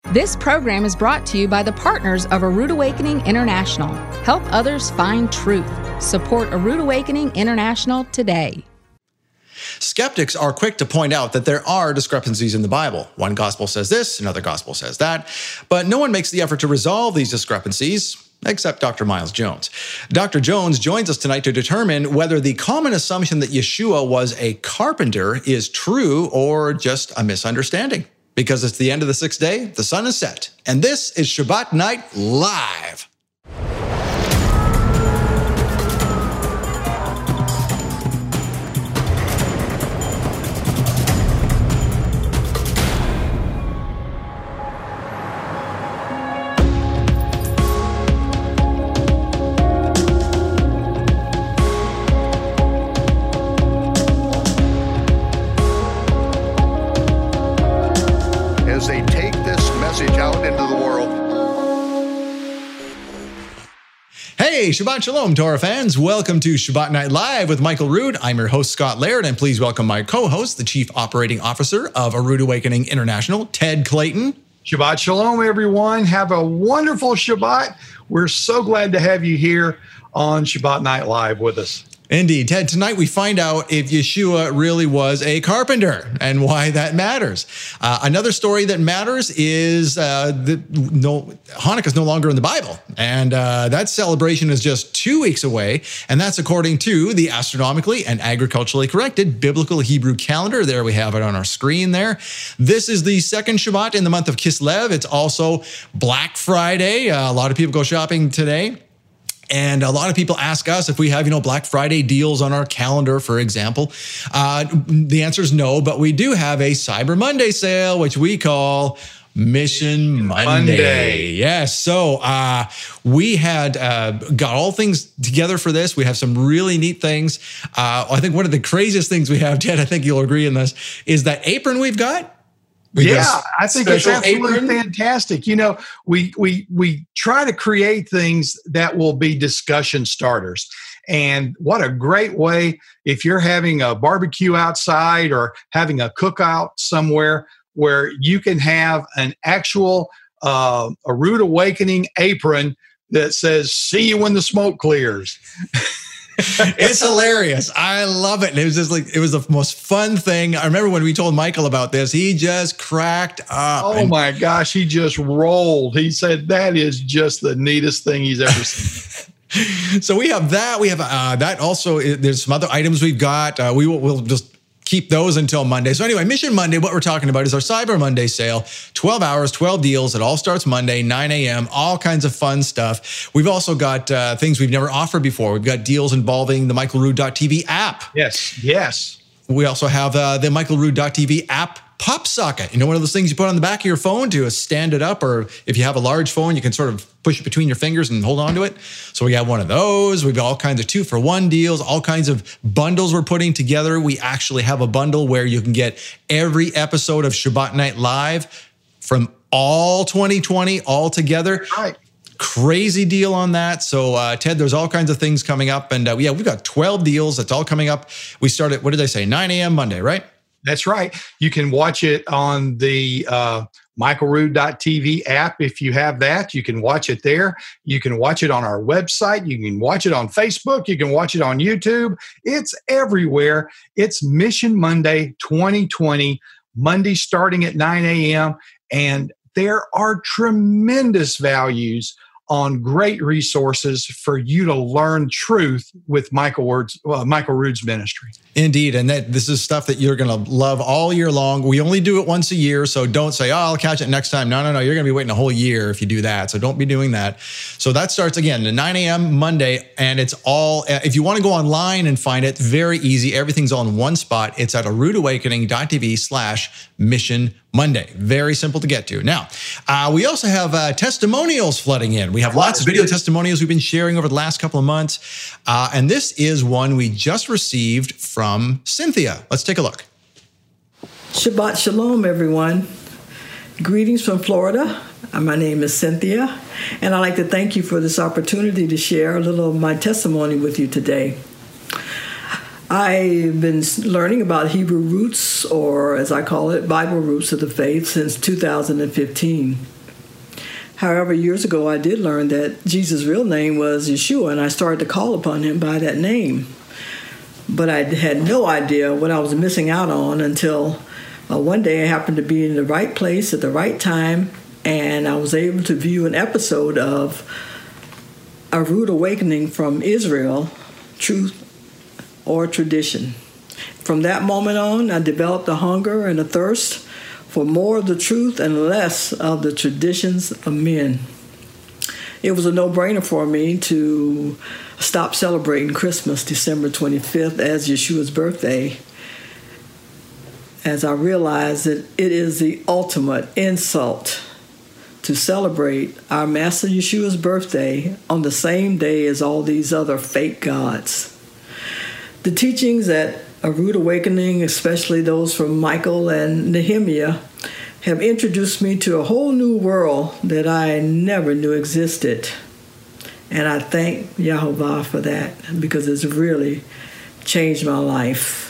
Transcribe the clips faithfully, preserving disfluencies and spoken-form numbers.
This program is brought to you by the partners of A Rood Awakening International. Help others find truth. Support A Rood Awakening International today. Skeptics are quick to point out that there are discrepancies in the Bible. One gospel says this, another gospel says that, but no one makes the effort to resolve these discrepancies, except Doctor Miles Jones. Doctor Jones joins us tonight to determine whether the common assumption that Yeshua was a carpenter is true or just a misunderstanding. Because it's the end of the sixth day, the sun is set, and this is Shabbat Night Live. Hey, Shabbat Shalom, Torah fans. Welcome to Shabbat Night Live with Michael Rood. I'm your host, Scott Laird, and please welcome my co-host, the Chief Operating Officer of A Rood Awakening International, Ted Clayton. Shabbat Shalom, everyone. Have a wonderful Shabbat. We're so glad to have you here on Shabbat Night Live with us. Indeed. Ted, tonight we find out if Yeshua really was a carpenter and why that matters. Uh, another story that matters is uh, that no, Hanukkah is no longer in the Bible. And uh, that celebration is just two weeks away. And that's according to the astronomically and agriculturally corrected biblical Hebrew calendar. There we have it on our screen there. This is the second Shabbat in the month of Kislev. It's also Black Friday. Uh, a lot of people go shopping today. And a lot of people ask us if we have, you know, Black Friday deals on our calendar, for example. Uh, the answer is no, but we do have a Cyber Monday sale, which we call Mission Monday. Monday. Yes. So uh, we had uh, got all things together for this. We have some really neat things. Uh, I think one of the craziest things we have, Ted, I think you'll agree in this, is that apron we've got. We yeah, I think it's absolutely apron. fantastic. You know, we we we try to create things that will be discussion starters. And what a great way if you're having a barbecue outside or having a cookout somewhere where you can have an actual uh, A Rood Awakening apron that says, "See you when the smoke clears." It's hilarious. I love it. And it was just like, it was the most fun thing. I remember when we told Michael about this, he just cracked up. Oh my gosh. He just rolled. He said, that is just the neatest thing he's ever seen. So we have that. We have uh, that also. There's some other items we've got. Uh, we will we'll just keep those until Monday. So anyway, Mission Monday, what we're talking about is our Cyber Monday sale. twelve hours, twelve deals. It all starts Monday, nine a.m., all kinds of fun stuff. We've also got uh, things we've never offered before. We've got deals involving the Michael Rood dot T V app. Yes, yes. We also have uh, the Michael Rood dot T V app pop socket. You know, one of those things you put on the back of your phone to stand it up, or if you have a large phone, you can sort of push it between your fingers and hold on to it. So we have one of those. We've got all kinds of two for one deals, all kinds of bundles we're putting together. We actually have a bundle where you can get every episode of Shabbat Night Live from all twenty twenty all together. Right. Crazy deal on that. So, uh, Ted, there's all kinds of things coming up. And uh, yeah, we've got twelve deals. That's all coming up. We start at, what did I say, nine a.m. Monday, right? That's right. You can watch it on the uh, Michael Rood dot T V app. If you have that, you can watch it there. You can watch it on our website. You can watch it on Facebook. You can watch it on YouTube. It's everywhere. It's Mission Monday twenty twenty, Monday starting at nine a.m. And there are tremendous values on great resources for you to learn truth with Michael Rood's, uh, Michael Rood's ministry. Indeed. And that this is stuff that you're going to love all year long. We only do it once a year. So don't say, oh, I'll catch it next time. No, no, no. You're going to be waiting a whole year if you do that. So don't be doing that. So that starts again at nine a.m. Monday. And it's all, if you want to go online and find it, very easy. Everything's all in one spot. It's at a rood awakening dot t v slash mission Monday. Very simple to get to. Now, uh, we also have uh, testimonials flooding in. We have lots of video testimonials we've been sharing over the last couple of months. Uh, and this is one we just received from Cynthia. Let's take a look. Shabbat Shalom, everyone. Greetings from Florida. My name is Cynthia, and I'd like to thank you for this opportunity to share a little of my testimony with you today. I've been learning about Hebrew roots, or as I call it, Bible roots of the faith, since two thousand fifteen. However, years ago, I did learn that Jesus' real name was Yeshua, and I started to call upon him by that name. But I had no idea what I was missing out on until uh, one day I happened to be in the right place at the right time, and I was able to view an episode of A Rude Awakening from Israel, Truth or Tradition. From that moment on, I developed a hunger and a thirst for more of the truth and less of the traditions of men. It was a no-brainer for me to stop celebrating Christmas, December twenty-fifth, as Yeshua's birthday, as I realized that it is the ultimate insult to celebrate our Master Yeshua's birthday on the same day as all these other fake gods. The teachings at A Rude Awakening, especially those from Michael and Nehemiah, have introduced me to a whole new world that I never knew existed. And I thank Yahovah for that, because it's really changed my life.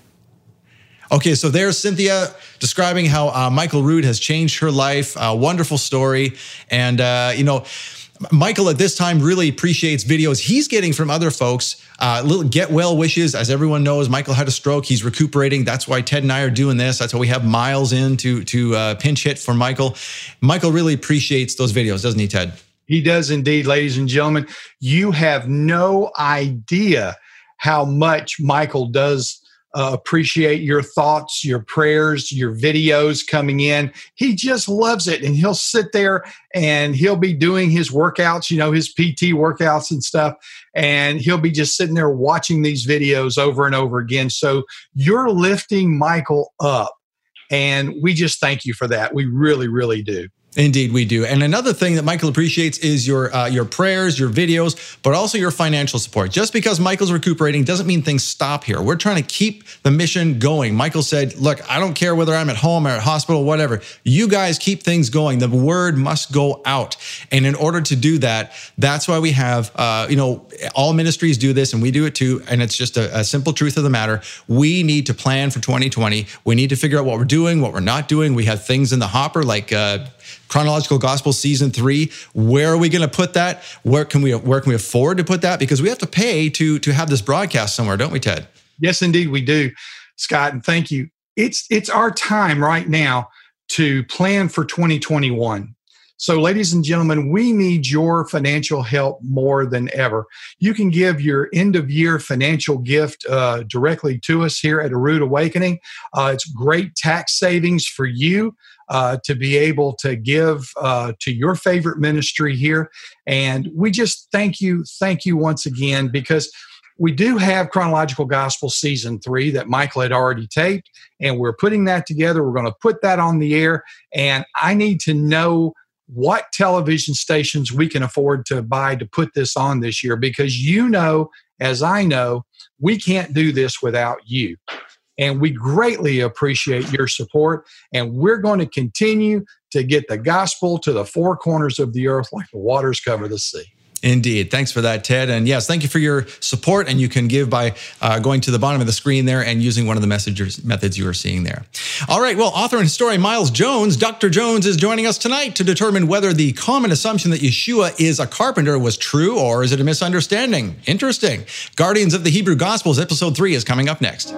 Okay, so there's Cynthia describing how uh, Michael Rood has changed her life. A wonderful story. And, uh, you know, Michael at this time really appreciates videos he's getting from other folks. Uh, little get well wishes. As everyone knows, Michael had a stroke. He's recuperating. That's why Ted and I are doing this. That's why we have Miles in to, to uh, pinch hit for Michael. Michael really appreciates those videos, doesn't he, Ted? He does indeed, ladies and gentlemen. You have no idea how much Michael does uh, appreciate your thoughts, your prayers, your videos coming in. He just loves it. And he'll sit there and he'll be doing his workouts, you know, his P T workouts and stuff. And he'll be just sitting there watching these videos over and over again. So you're lifting Michael up. And we just thank you for that. We really, really do. Indeed, we do. And another thing that Michael appreciates is your uh, your prayers, your videos, but also your financial support. Just because Michael's recuperating doesn't mean things stop here. We're trying to keep the mission going. Michael said, look, I don't care whether I'm at home or at hospital, whatever. You guys keep things going. The word must go out. And in order to do that, that's why we have, uh, you know, all ministries do this and we do it too. And it's just a, a simple truth of the matter. We need to plan for twenty twenty. We need to figure out what we're doing, what we're not doing. We have things in the hopper like uh, Chronological Gospel Season three. Where are we going to put that? Where can we where can we afford to put that? Because we have to pay to to have this broadcast somewhere, don't we, Ted? Yes, indeed we do, Scott, and thank you. It's it's our time right now to plan for twenty twenty-one. So, ladies and gentlemen, we need your financial help more than ever. You can give your end-of-year financial gift uh, directly to us here at A Rude Awakening. Uh, it's great tax savings for you uh, to be able to give uh, to your favorite ministry here. And we just thank you, thank you once again, because we do have Chronological Gospel Season three that Michael had already taped, and we're putting that together. We're going to put that on the air, and I need to know what television stations we can afford to buy to put this on this year, because you know, as I know, we can't do this without you. And we greatly appreciate your support, and we're going to continue to get the gospel to the four corners of the earth like the waters cover the sea. Indeed. Thanks for that, Ted. And yes, thank you for your support. And you can give by uh, going to the bottom of the screen there and using one of the messengers methods you are seeing there. All right. Well, author and historian Miles Jones, Doctor Jones, is joining us tonight to determine whether the common assumption that Yeshua is a carpenter was true, or is it a misunderstanding? Interesting. Guardians of the Hebrew Gospels, episode three is coming up next.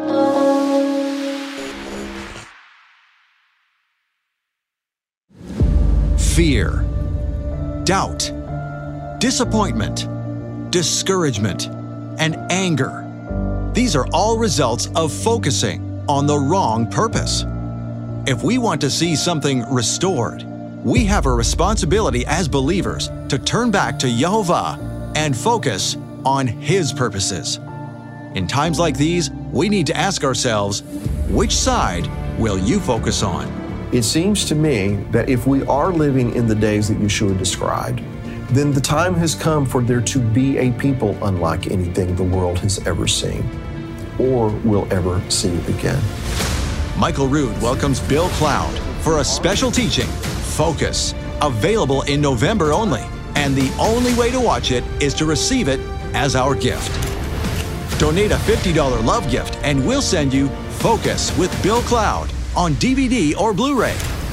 Fear, doubt, disappointment, discouragement, and anger. These are all results of focusing on the wrong purpose. If we want to see something restored, we have a responsibility as believers to turn back to Yehovah and focus on His purposes. In times like these, we need to ask ourselves, which side will you focus on? It seems to me that if we are living in the days that Yeshua described, then the time has come for there to be a people unlike anything the world has ever seen or will ever see again. Michael Rood welcomes Bill Cloud for a special teaching, Focus, available in November only. And the only way to watch it is to receive it as our gift. Donate a fifty dollars love gift and we'll send you Focus with Bill Cloud on D V D or Blu-ray.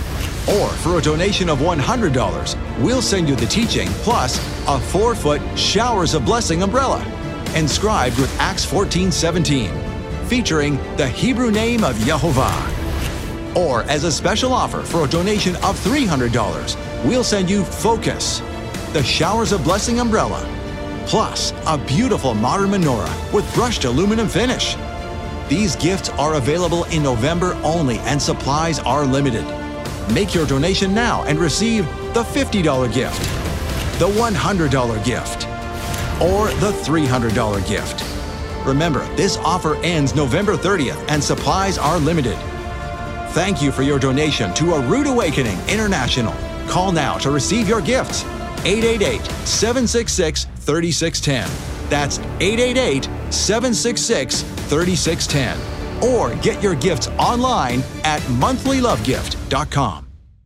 Or for a donation of one hundred dollars, we'll send you the teaching plus a four-foot Showers of Blessing umbrella, inscribed with Acts fourteen seventeen, featuring the Hebrew name of Yehovah. Or as a special offer for a donation of three hundred dollars, we'll send you Focus, the Showers of Blessing umbrella, plus a beautiful modern menorah with brushed aluminum finish. These gifts are available in November only and supplies are limited. Make your donation now and receive the fifty dollars gift, the one hundred dollars gift, or the three hundred dollars gift. Remember, this offer ends November thirtieth and supplies are limited. Thank you for your donation to A Rood Awakening International. Call now to receive your gifts. eight eight eight, seven six six, three six one zero. That's eight eight eight, seven six six, three six one zero. Or get your gifts online at monthly love gift dot com.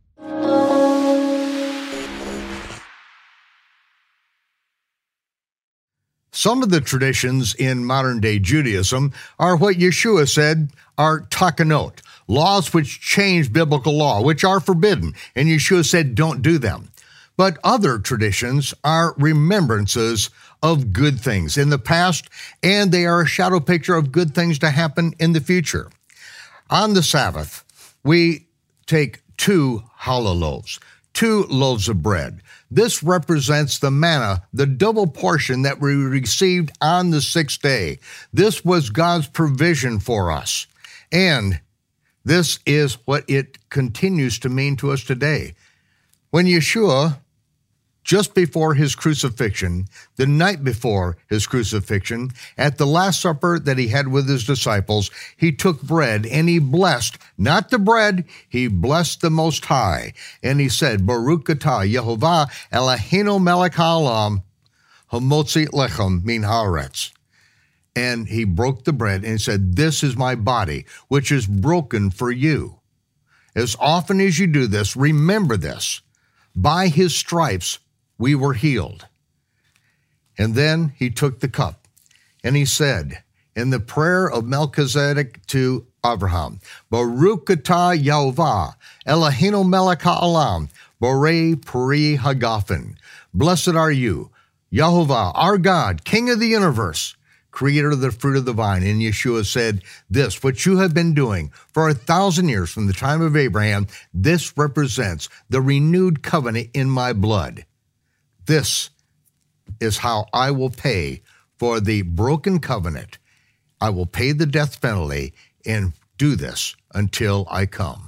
Some of the traditions in modern-day Judaism are what Yeshua said are takanot, laws which change biblical law, which are forbidden, and Yeshua said don't do them. But other traditions are remembrances of good things in the past, and they are a shadow picture of good things to happen in the future. On the Sabbath, we take two challah loaves, two loaves of bread. This represents the manna, the double portion that we received on the sixth day. This was God's provision for us. And this is what it continues to mean to us today. When Yeshua, just before his crucifixion, the night before his crucifixion, at the Last Supper that he had with his disciples, he took bread and he blessed, not the bread, he blessed the Most High. And he said, Baruch atah Yehovah Eloheinu melech haolam hamotzi lechem min haaretz. And he broke the bread and he said, this is my body, which is broken for you. As often as you do this, remember this. By his stripes, we were healed. And then he took the cup and he said, in the prayer of Melchizedek to Abraham, Baruch atah Yehovah Eloheinu melech haolam, borei peri hagafen. Blessed are you, Yehovah, our God, King of the universe, creator of the fruit of the vine. And Yeshua said, this, what you have been doing for a thousand years from the time of Abraham, this represents the renewed covenant in my blood. This is how I will pay for the broken covenant. I will pay the death penalty and do this until I come.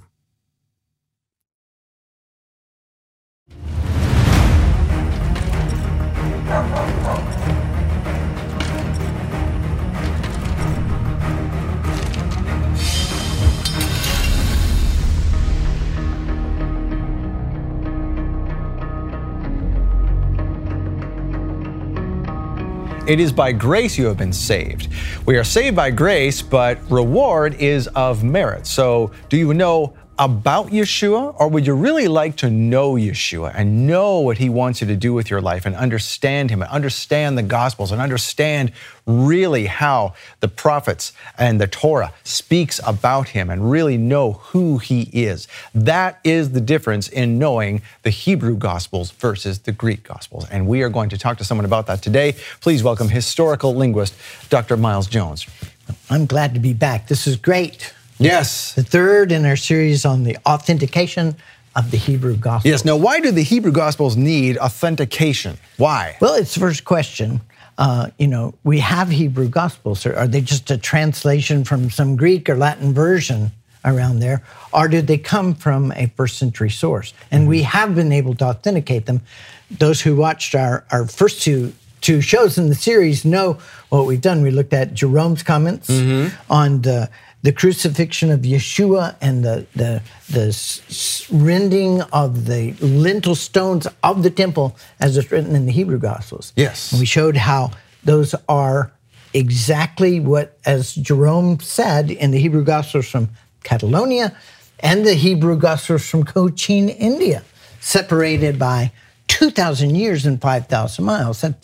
It is by grace you have been saved. We are saved by grace, but reward is of merit. So do you know about Yeshua, or would you really like to know Yeshua and know what he wants you to do with your life and understand him and understand the Gospels and understand really how the prophets and the Torah speaks about him and really know who he is? That is the difference in knowing the Hebrew Gospels versus the Greek Gospels. And we are going to talk to someone about that today. Please welcome historical linguist, Doctor Miles Jones. I'm glad to be back. This is great. Yes. The third in our series on the authentication of the Hebrew Gospels. Yes. Now, why do the Hebrew Gospels need authentication? Why? Well, it's the first question. Uh, you know, we have Hebrew Gospels. Are they just a translation from some Greek or Latin version around there? Or do they come from a first century source? And mm-hmm. we have been able to authenticate them. Those who watched our, our first two two shows in the series know what we've done. We looked at Jerome's comments mm-hmm. on the the crucifixion of Yeshua and the, the, the rending of the lintel stones of the temple as it's written in the Hebrew Gospels. Yes. And we showed how those are exactly what, as Jerome said, in the Hebrew Gospels from Catalonia and the Hebrew Gospels from Cochin, India, separated by two thousand years and five thousand miles. That's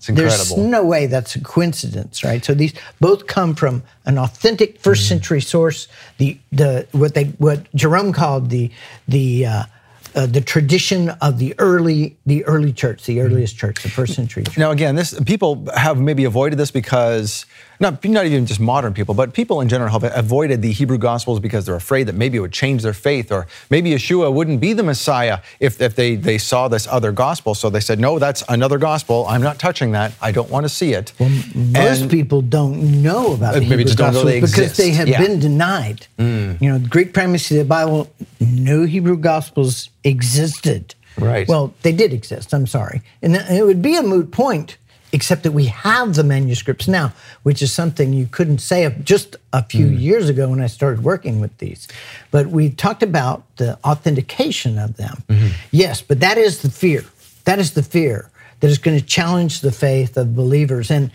It's incredible. There's no way that's a coincidence, right? So these both come from an authentic first century source. The the what they what Jerome called the the uh, uh, the tradition of the early the early church, the earliest church, the first century church. Now, again, this people have maybe avoided this because not not even just modern people, but people in general have avoided the Hebrew Gospels because they're afraid that maybe it would change their faith, or maybe Yeshua wouldn't be the Messiah if, if they, they saw this other gospel. So they said, no, that's another gospel. I'm not touching that. I don't want to see it. Well, most and people don't know about the maybe Hebrew just don't know Gospels they because exist. they have Yeah. been denied. Mm. You know, the Greek primacy of the Bible, no Hebrew Gospels existed. Right. Well, they did exist, I'm sorry. And it would be a moot point, except that we have the manuscripts now, which is something you couldn't say of just a few mm. years ago when I started working with these. But we talked about the authentication of them. Mm-hmm. Yes, but that is the fear. That is the fear that is going to challenge the faith of believers. And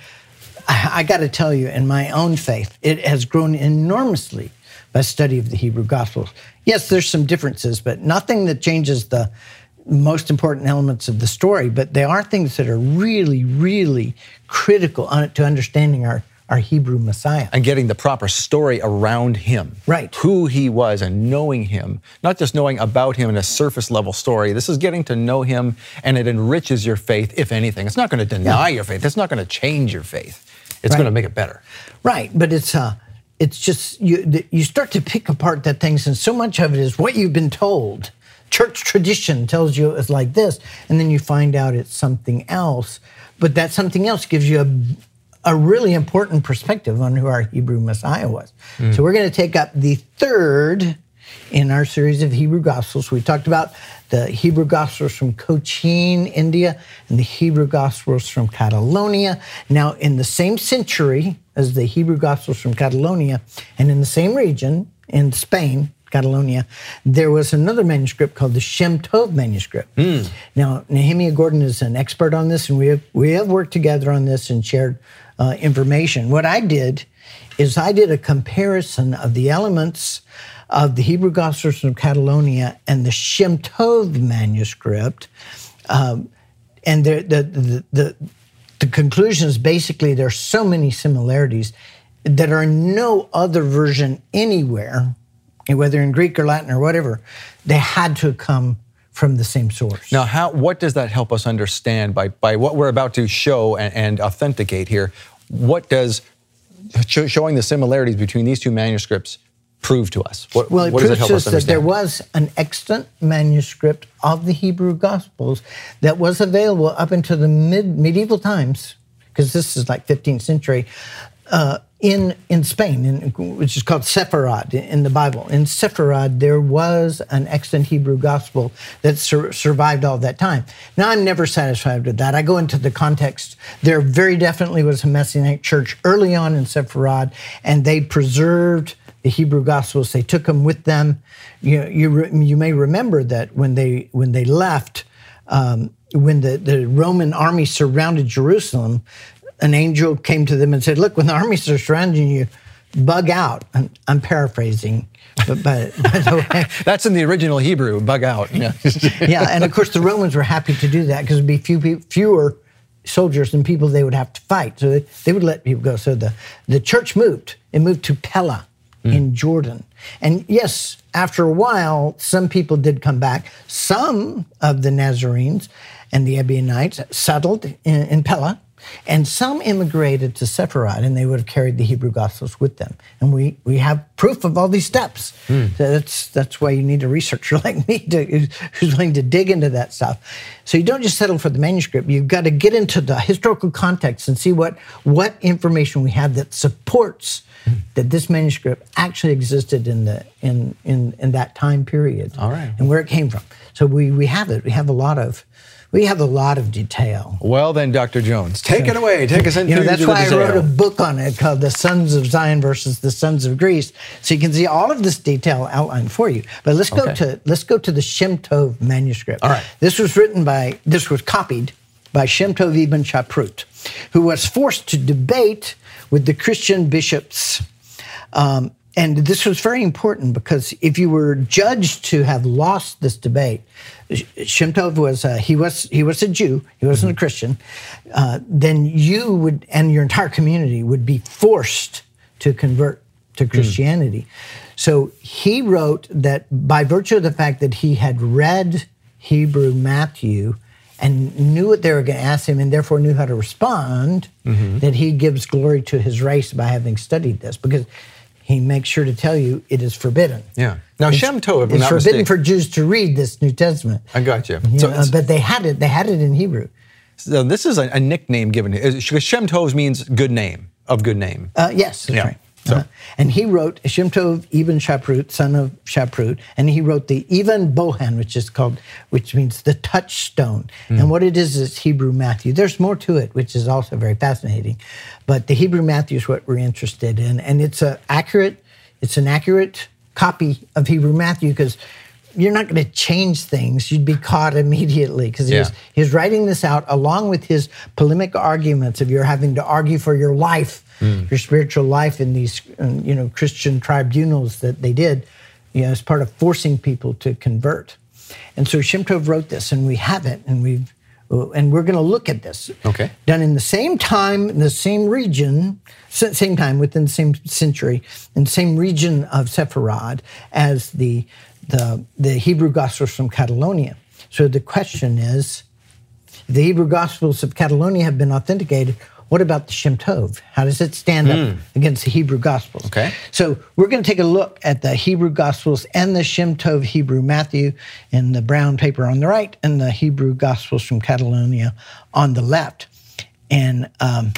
I, I got to tell you, in my own faith, it has grown enormously by study of the Hebrew Gospels. Yes, there's some differences, but nothing that changes the most important elements of the story, but they are things that are really, really critical to understanding our, our Hebrew Messiah. And getting the proper story around him. Right. Who he was and knowing him. Not just knowing about him in a surface level story. This is getting to know him, and it enriches your faith, if anything. It's not going to deny yeah. your faith. It's not going to change your faith. It's right. going to make it better. Right, but it's uh, it's just, you, you start to pick apart that things, and so much of it is what you've been told. Church tradition tells you it's like this, and then you find out it's something else. But that something else gives you a, a really important perspective on who our Hebrew Messiah was. Mm. So we're going to take up the third in our series of Hebrew Gospels. We talked about the Hebrew Gospels from Cochin, India, and the Hebrew Gospels from Catalonia. Now, in the same century as the Hebrew Gospels from Catalonia, and in the same region, in Spain, Catalonia, there was another manuscript called the Shem Tov manuscript. Mm. Now, Nehemiah Gordon is an expert on this, and we have, we have worked together on this and shared uh, information. What I did is I did a comparison of the elements of the Hebrew Gospels from Catalonia and the Shem Tov manuscript, um, and the, the, the, the, the conclusion is basically there are so many similarities that are in no other version anywhere, whether in Greek or Latin or whatever. They had to come from the same source. Now, how? What does that help us understand by, by what we're about to show and, and authenticate here? What does sh- showing the similarities between these two manuscripts prove to us? What, well, it what proves does it help to us us that there understand? was an extant manuscript of the Hebrew Gospels that was available up into the mid medieval times, because this is like fifteenth century, uh, in in Spain, in, which is called Sepharad in the Bible. In Sepharad, there was an extant Hebrew Gospel that sur- survived all that time. Now, I'm never satisfied with that. I go into the context. There very definitely was a Messianic church early on in Sepharad, and they preserved the Hebrew Gospels. They took them with them. You you, re- you may remember that when they when they left, um, when the, the Roman army surrounded Jerusalem, an angel came to them and said, look, when the armies are surrounding you, bug out. I'm, I'm paraphrasing, but by, by the way. That's in the original Hebrew, bug out. Yeah, yeah, and of course the Romans were happy to do that because there'd be few, fewer soldiers and people they would have to fight. So they, they would let people go. So the, the church moved. It moved to Pella mm. in Jordan. And yes, after a while, some people did come back. Some of the Nazarenes and the Ebionites settled in, in Pella. And some immigrated to Sepharad, and they would have carried the Hebrew Gospels with them. And we, we have proof of all these steps. Mm. So that's that's why you need a researcher like me to, who's willing to dig into that stuff. So you don't just settle for the manuscript. You've got to get into the historical context and see what, what information we have that supports mm. that this manuscript actually existed in the in, in, in that time period. All right. And where it came from. So we, we have it. We have a lot of We have a lot of detail. Well then, Doctor Jones, take so, it away. Take us into you know, that's the why detail. I wrote a book on it called The Sons of Zion versus the Sons of Greece, so you can see all of this detail outlined for you. But let's go okay. to let's go to the Shem Tov manuscript. All right. This was written by, this was copied by Shem Tov Ibn Shaprut, who was forced to debate with the Christian bishops. Um, And this was very important because if you were judged to have lost this debate, Shem Tov was uh, he was he was a Jew. He wasn't mm-hmm. a Christian. Uh, then you would and your entire community would be forced to convert to Christianity. Mm. So he wrote that by virtue of the fact that he had read Hebrew Matthew and knew what they were going to ask him and therefore knew how to respond, mm-hmm. that he gives glory to his race by having studied this, because he makes sure to tell you it is forbidden. Yeah. Now, it's, Shem Tov, if I'm it's not forbidden mistaken. for Jews to read this New Testament. I got you. you So, know, uh, but they had it. They had it in Hebrew. So this is a, a nickname given. Because Shem Tov means good name, of good name. Uh, yes, that's yeah. right. So. Uh, and he wrote Shem Tov Ibn Shaprut, son of Shaprut, and he wrote the Ibn Bohan, which is called, which means the touchstone. Mm. And what it is is Hebrew Matthew. There's more to it, which is also very fascinating. But the Hebrew Matthew is what we're interested in, and it's a accurate, it's an accurate copy of Hebrew Matthew, because you're not going to change things. You'd be caught immediately, because yeah. he's, he's writing this out along with his polemic arguments of you're having to argue for your life, mm. your spiritual life in these, you know, Christian tribunals that they did, you know, as part of forcing people to convert. And so Shem Tov wrote this, and we have it, and we've, and we're going to look at this. Okay. Done in the same time, in the same region, same time within the same century, in the same region of Sepharad as the the the Hebrew Gospels from Catalonia. So the question is, the Hebrew Gospels of Catalonia have been authenticated. What about the Shem Tov? How does it stand mm. up against the Hebrew Gospels? Okay. So we're going to take a look at the Hebrew Gospels and the Shem Tov Hebrew Matthew in the brown paper on the right, and the Hebrew Gospels from Catalonia on the left. And um,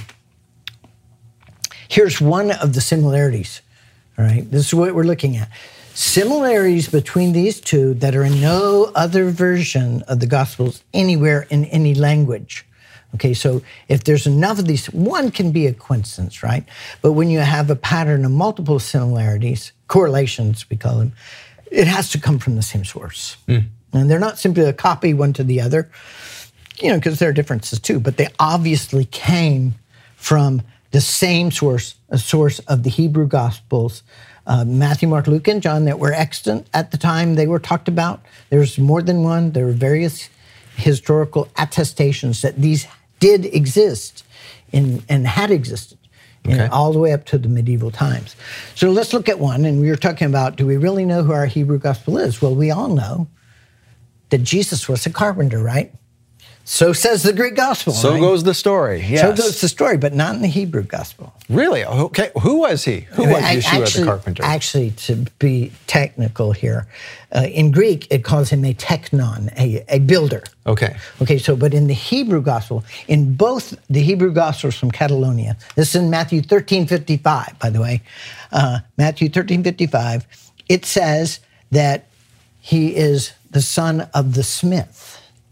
here's one of the similarities. All right, this is what we're looking at. Similarities between these two that are in no other version of the Gospels anywhere in any language. Okay, so if there's enough of these, one can be a coincidence, right? But when you have a pattern of multiple similarities, correlations we call them, it has to come from the same source. Mm. And they're not simply a copy one to the other, you know, because there are differences too, but they obviously came from the same source, a source of the Hebrew Gospels, uh, Matthew, Mark, Luke, and John, that were extant at the time they were talked about. There's more than one. There were various historical attestations that these did exist in, and had existed okay. you know, all the way up to the medieval times. So let's look at one, and we were talking about, do we really know who our Hebrew Gospel is? Well, we all know that Jesus was a carpenter, right? So says the Greek Gospel. So right? goes the story, yes. So goes the story, but not in the Hebrew Gospel. Really? Okay. Who was he? Who was I, Yeshua actually, the carpenter? Actually, to be technical here, uh, in Greek, it calls him a teknon, a, a builder. Okay. Okay, so, but in the Hebrew Gospel, in both the Hebrew Gospels from Catalonia, this is in Matthew thirteen fifty-five, by the way, uh, Matthew thirteen fifty-five, it says that he is the son of the smith.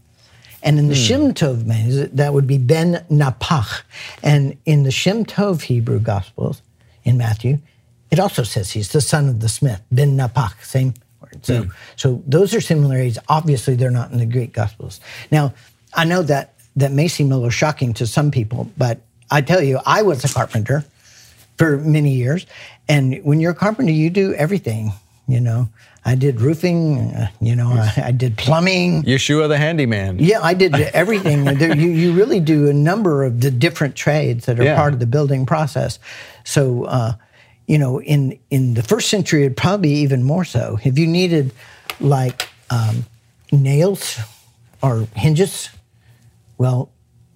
And in the hmm. Shem Tov, man, that would be Ben Napach. And in the Shem Tov Hebrew Gospels, in Matthew, it also says he's the son of the smith, Ben Napach, same word. So, hmm. so those are similarities. Obviously, they're not in the Greek Gospels. Now, I know that that may seem a little shocking to some people, but I tell you, I was a carpenter for many years. And when you're a carpenter, you do everything, you know. I did roofing, uh, you know, I, I did plumbing. Yeshua the handyman. Yeah, I did everything. there, you, you really do a number of the different trades that are yeah. part of the building process. So, uh, you know, in, in the first century, it'd probably be even more so. If you needed, like, um, nails or hinges, well,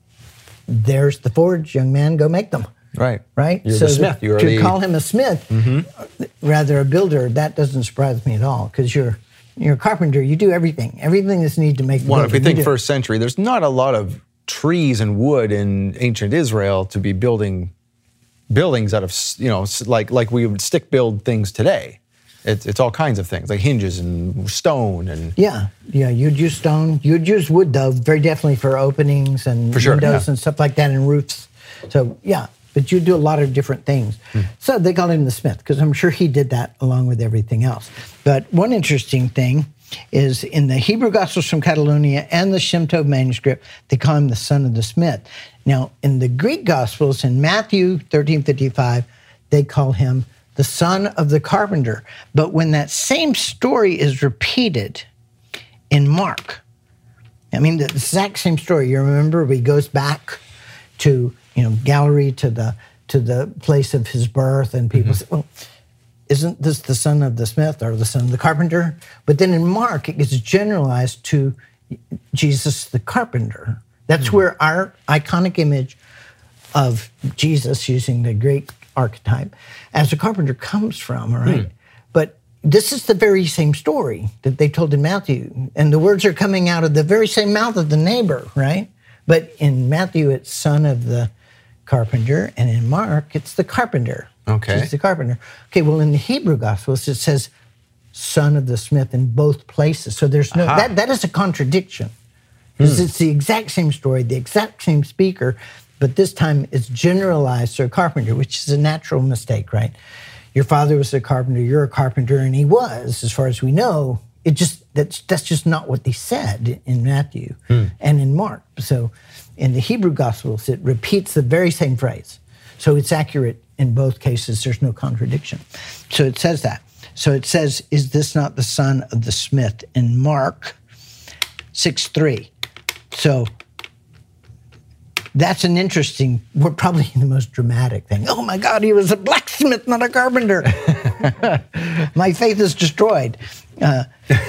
there's the forge, young man, go make them. Right. Right? You're so the smith. You're to the... call him a smith, mm-hmm. rather a builder, that doesn't surprise me at all, because you're you're a carpenter. You do everything. Everything that's needed to make the Well, building, if you think first century, there's not a lot of trees and wood in ancient Israel to be building buildings out of, you know, like like we would stick build things today. It's, it's all kinds of things, like hinges and stone and... Yeah, yeah, you'd use stone. You'd use wood, though, very definitely for openings and for sure, windows yeah. and stuff like that, and roofs. So, yeah, but you do a lot of different things. Mm. So they called him the smith, because I'm sure he did that along with everything else. But one interesting thing is in the Hebrew Gospels from Catalonia and the Shem Tov manuscript, they call him the son of the smith. Now, in the Greek Gospels, in Matthew thirteen fifty-five, they call him the son of the carpenter. But when that same story is repeated in Mark, I mean, the exact same story. You remember, he goes back to, you know, Galilee, to the to the place of his birth, and people mm-hmm. say, well, isn't this the son of the smith or the son of the carpenter? But then in Mark, it gets generalized to Jesus the carpenter. That's mm-hmm. where our iconic image of Jesus, using the Greek archetype, as a carpenter comes from, all right? Mm. But this is the very same story that they told in Matthew. And the words are coming out of the very same mouth of the neighbor, right? But in Matthew, it's son of the carpenter. And in Mark, it's the carpenter. Okay. It's the carpenter. Okay, well, in the Hebrew Gospels, it says son of the smith in both places. So there's no, that, that is a contradiction. Because hmm. it's the exact same story, the exact same speaker, but this time it's generalized to a carpenter, which is a natural mistake, right? Your father was a carpenter, you're a carpenter, and he was, as far as we know. It just that's that's just not what they said in Matthew hmm. and in Mark. So in the Hebrew Gospels, it repeats the very same phrase. So it's accurate in both cases. There's no contradiction. So it says that. So it says, is this not the son of the smith in Mark six three? So that's an interesting, we're probably the most dramatic thing. Oh my God, he was a blacksmith, not a carpenter. My faith is destroyed. Uh,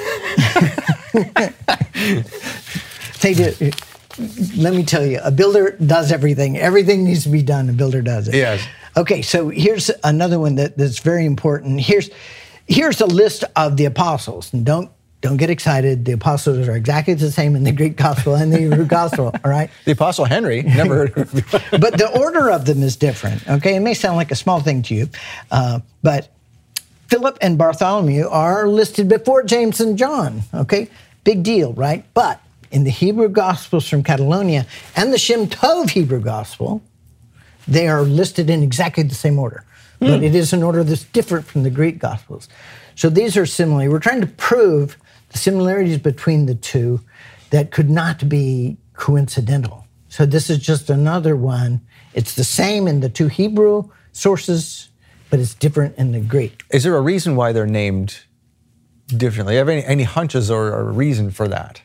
say to, let me tell you, a builder does everything. Everything needs to be done, a builder does it. Yes. Okay, so here's another one that, that's very important. Here's here's a list of the apostles, and don't Don't get excited. The apostles are exactly the same in the Greek gospel and the Hebrew gospel, all right? The apostle Henry, never heard of him. But the order of them is different, okay? It may sound like a small thing to you, uh, but Philip and Bartholomew are listed before James and John, okay? Big deal, right? But in the Hebrew gospels from Catalonia and the Shem Tov Hebrew gospel, they are listed in exactly the same order. Mm. But it is an order that's different from the Greek gospels. So these are similar. We're trying to prove the similarities between the two that could not be coincidental. So this is just another one. It's the same in the two Hebrew sources, but it's different in the Greek. Is there a reason why they're named differently? Have any, any hunches or a reason for that?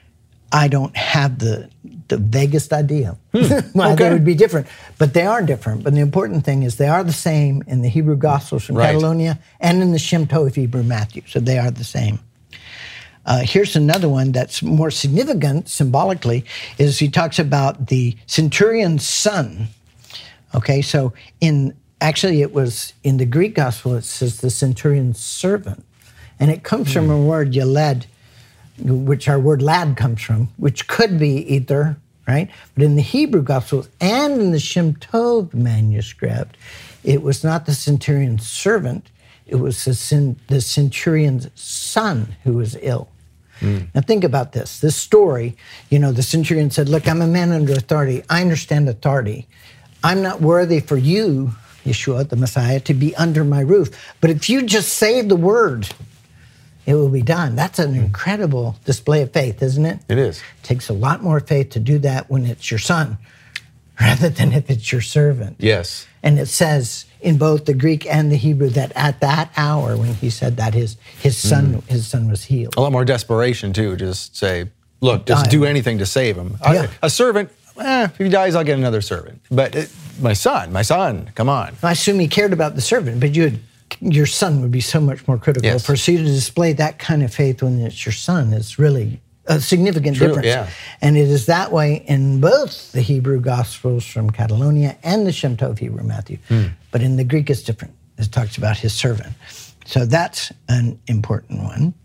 I don't have the the vaguest idea hmm. why okay. they would be different, but they are different. But the important thing is they are the same in the Hebrew Gospels from right. Catalonia and in the Shem Tov Hebrew Matthew. So they are the same. Uh, here's another one that's more significant symbolically, is he talks about the centurion's son. Okay, so in actually it was in the Greek Gospel, it says the centurion's servant. And it comes mm. from a word, yaled, which our word lad comes from, which could be either, right? But in the Hebrew Gospels and in the Shem Tov manuscript, it was not the centurion's servant, it was the, the centurion's son who was ill. Mm. Now think about this. This story, you know, the centurion said, look, I'm a man under authority. I understand authority. I'm not worthy for you, Yeshua, the Messiah, to be under my roof. But if you just say the word, it will be done. That's an incredible display of faith, isn't it? It is. It takes a lot more faith to do that when it's your son rather than if it's your servant. Yes. And it says in both the Greek and the Hebrew that at that hour when he said that, his his son mm. his son was healed. A lot more desperation too. Just say, look, just do anything to save him. Yeah. A, a servant, eh, if he dies, I'll get another servant. But it, my son, my son, come on. I assume he cared about the servant, but you had, your son would be so much more critical. Yes. For you to display that kind of faith when it's your son is really a significant True, difference. Yeah. And it is that way in both the Hebrew Gospels from Catalonia and the Shem Tov Hebrew Matthew. Mm. But in the Greek, it's different. It talks about his servant. So that's an important one.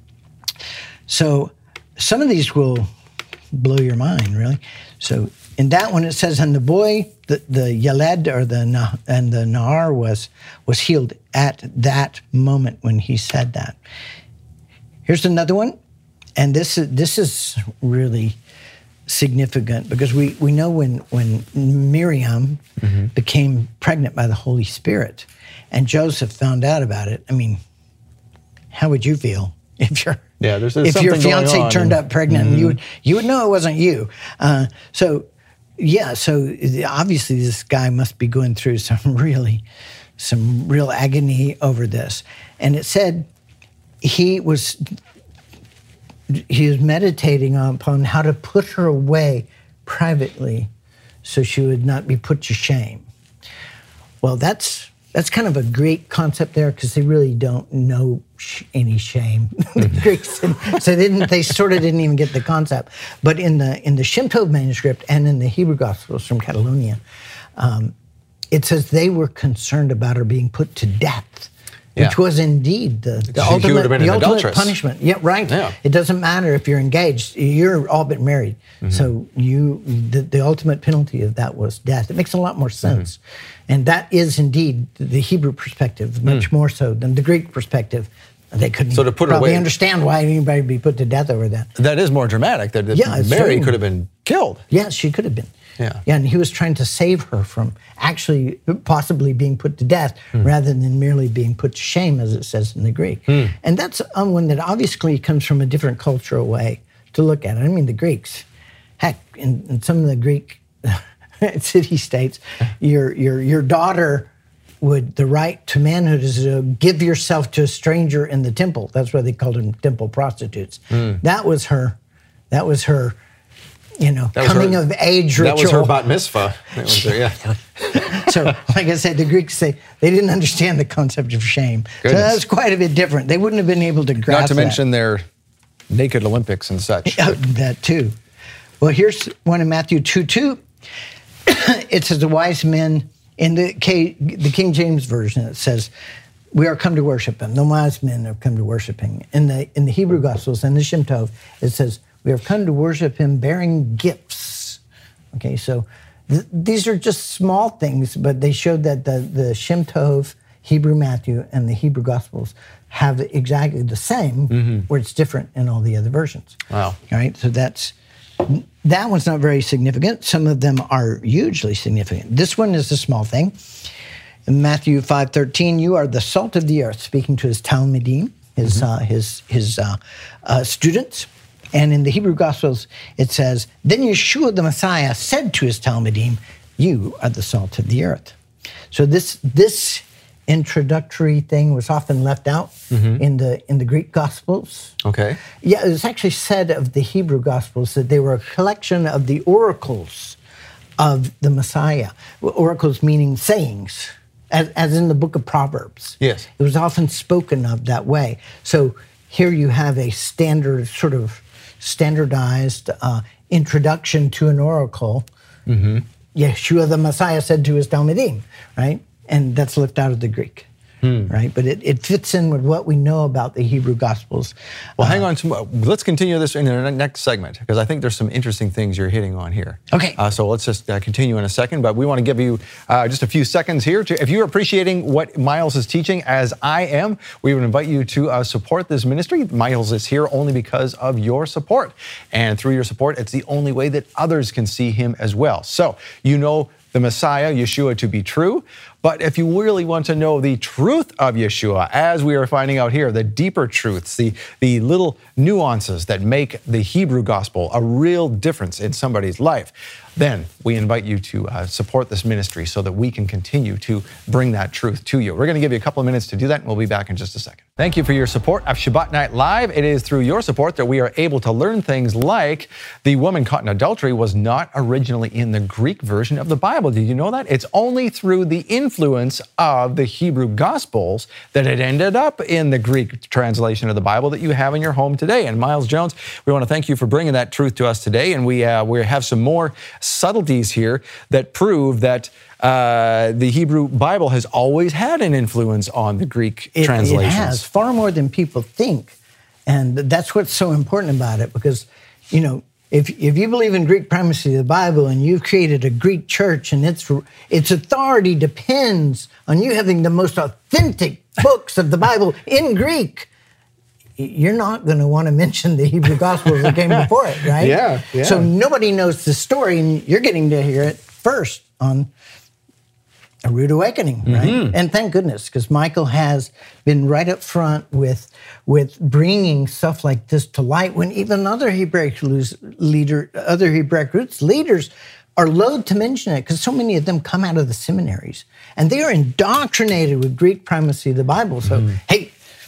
So some of these will blow your mind, really. So in that one, it says, and the boy, the, the Yaled, or the and the Nahar was was healed at that moment when he said that. Here's another one, and this is this is really significant because we, we know when when Miriam mm-hmm. became pregnant by the Holy Spirit, and Joseph found out about it. I mean, how would you feel if you're yeah, there's, there's if your fiance turned and, up pregnant? Mm-hmm. You would you would know it wasn't you. Uh, so. Yeah, so obviously this guy must be going through some really, some real agony over this. And it said he was he is meditating upon how to put her away privately so she would not be put to shame. Well, that's that's kind of a Greek concept there because they really don't know sh- any shame. The Greeks, and so they didn't. They sort of didn't even get the concept. But in the in the Shem Tov manuscript and in the Hebrew Gospels from Catalonia, um, it says they were concerned about her being put to death. Which Yeah. was indeed the, the She would ultimate, have been the an ultimate adulteress. punishment. Yeah, right. Yeah. It doesn't matter if you're engaged; you're all but married. Mm-hmm. So you, the, the ultimate penalty of that was death. It makes a lot more sense, Mm-hmm. and that is indeed the Hebrew perspective, much Mm. more so than the Greek perspective. They couldn't So to put her probably away- understand why anybody would be put to death over that. That is more dramatic. That, that Yeah, it's Mary certainly- could have been killed. Yes, she could have been. Yeah. Yeah, and he was trying to save her from actually possibly being put to death rather than merely being put to shame, as it says in the Greek. And that's um, one that obviously comes from a different cultural way to look at it. I mean, the Greeks, heck, in, in some of the Greek city-states, your, your, your daughter would, the right to manhood is to give yourself to a stranger in the temple. That's why they called them temple prostitutes. That was her, that was her, you know, That was coming her- of age That ritual. was her bat mitzvah. That was her, yeah. So, like I said, the Greeks say they didn't understand the concept of shame. Goodness. So that was quite a bit different. They wouldn't have been able to grasp Not to that. mention their naked Olympics and such. Oh, that too. Well, here's one in Matthew two two. It says the wise men, in the, K, the King James Version, it says, we are come to worship him. The wise men have come to worship him. In the, in the Hebrew Gospels and the Shem Tov, it says, we have come to worship him bearing gifts. Okay, so th- these are just small things, but they showed that the, the Shem Tov, Hebrew Matthew, and the Hebrew Gospels have exactly the same, Mm-hmm. where it's different in all the other versions. Wow. All right, so that's, that one's not very significant. Some of them are hugely significant. This one is a small thing. In Matthew five thirteen, you are the salt of the earth, speaking to his Talmudim, his, Mm-hmm. uh, his, his uh, uh, students. And in the Hebrew Gospels, it says, then Yeshua the Messiah said to his Talmudim, you are the salt of the earth. So this this introductory thing was often left out Mm-hmm. in the in the Greek Gospels. Okay. Yeah, it was actually said of the Hebrew Gospels that they were a collection of the oracles of the Messiah. Oracles meaning sayings, as, as in the book of Proverbs. Yes. It was often spoken of that way. So here you have a standard, sort of standardized uh, introduction to an oracle. Mm-hmm. Yeshua the Messiah said to his Talmudim, right? And that's left out of the Greek. Right, but it, it fits in with what we know about the Hebrew Gospels. Well, hang on. To, let's continue this in the next segment because I think there's some interesting things you're hitting on here. Okay. Uh, so let's just uh, continue in a second, but we want to give you uh, just a few seconds here. To, if you're appreciating what Miles is teaching, as I am, we would invite you to uh, support this ministry. Miles is here only because of your support. And through your support, it's the only way that others can see him as well. So you know the Messiah, Yeshua, to be true. But if you really want to know the truth of Yeshua, as we are finding out here, the deeper truths, the, the little nuances that make the Hebrew gospel a real difference in somebody's life, then we invite you to uh, support this ministry so that we can continue to bring that truth to you. We're going to give you a couple of minutes to do that, and we'll be back in just a second. Thank you for your support of Shabbat Night Live. It is through your support that we are able to learn things like the woman caught in adultery was not originally in the Greek version of the Bible. Did you know that? It's only through the influence of the Hebrew Gospels that it ended up in the Greek translation of the Bible that you have in your home today. And Miles Jones, we want to thank you for bringing that truth to us today. And we uh, we have some more subtleties here that prove that uh, the Hebrew Bible has always had an influence on the Greek It, translations. it has, far more than people think. And that's what's so important about it because, you know, if if you believe in Greek primacy of the Bible and you've created a Greek church and its its authority depends on you having the most authentic books of the Bible in Greek, you're not going to want to mention the Hebrew Gospels that came before it, right? Yeah, yeah. So nobody knows the story, and you're getting to hear it first on A Rude Awakening, right? Mm-hmm. And thank goodness, because Michael has been right up front with, with bringing stuff like this to light when even other Hebraic leader, other Hebraic roots leaders are loath to mention it because so many of them come out of the seminaries and they are indoctrinated with Greek primacy of the Bible. So, mm-hmm. hey,